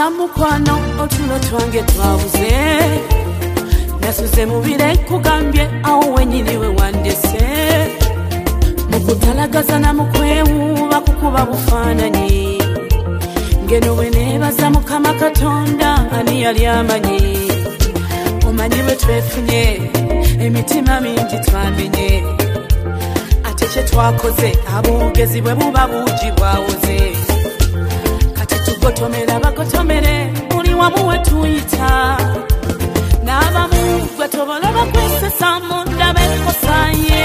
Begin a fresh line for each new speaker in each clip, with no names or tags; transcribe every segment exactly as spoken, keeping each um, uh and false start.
Kyamukwano otulo twange twabuze nasuze mubire kugambye awo wenyini we wandese mukutalagaza na mukwewuba kukuba bufaananyi ngeno we neebaza Mukama Katonda ani yali amanyi omanyi bwe twefunye emitima mingi twamenye ate kye twakoze abogezi bwe buba buugi bwawoze kati tugotomera bagotomere buli wamu we tuyita n'abamu gwe tobola bakwesesa munda bekosaye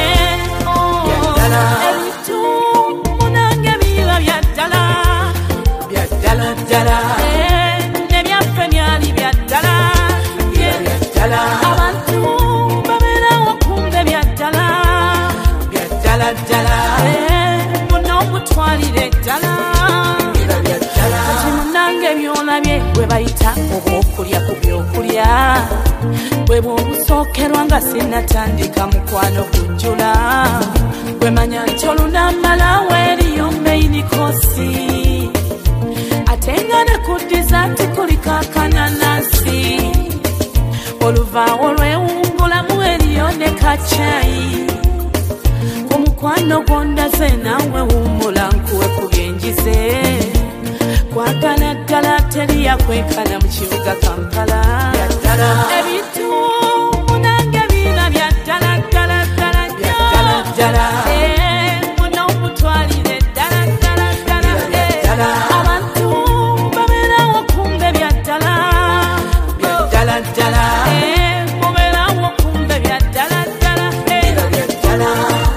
ebitu munange biba byaddala byaddala ddala nebyaffe byali byaddala byaddala abantu babeerawo kumbe byaddala byaddala ddala munomutwalire ddala kati munange byolabye bwe bayita obwokulya ku byokulya bwe bwobusookerwa nga sinnatandika mukwano gujjula bwe manya nti olunamalawo eriyo maini kosi ate nga ne kuddiza nti kuliko akananasi oluvaawo lwewungulamu eriyo ne kacayi ku mukwano gwondaze nawe wummula nkuwe ku byenjize kwagala ddala teriyakwekana mu kibuga Kampala ebintu munange biina byaddala ddala ddala ddala munomutwalire ddala ddala ddala abantu babeerawo kumbe byaddala byaddala ddala mubeerawo kumbe byaddala ddala ddala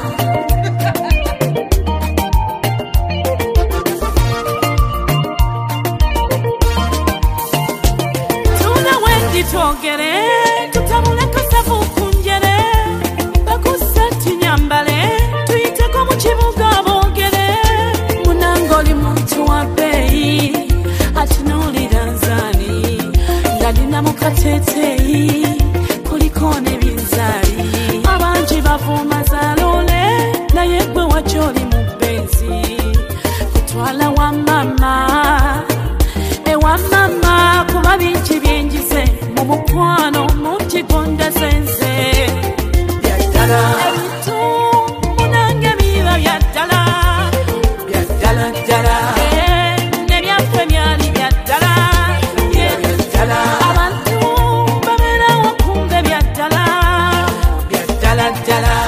twogere tutabule kasavu kunjere bakusati nyambale tuyiteko mu kibuga boogere munange oli muntu wa bbeeyi atunulira nzaani nalina mu kateeteeyi kuliko n'ebinzaali abangi bavuuma zaalole naye gwe wakyoli mu bbenzi kutwala wa mama ewa mama kuba bingi byenjize mukwano mukigonda sense byaddala ebitu munange biba byaddala byaddala ddala nebyaffe byali byaddala byaddala abantu babeerawo kumbe byaddala byaddala ddala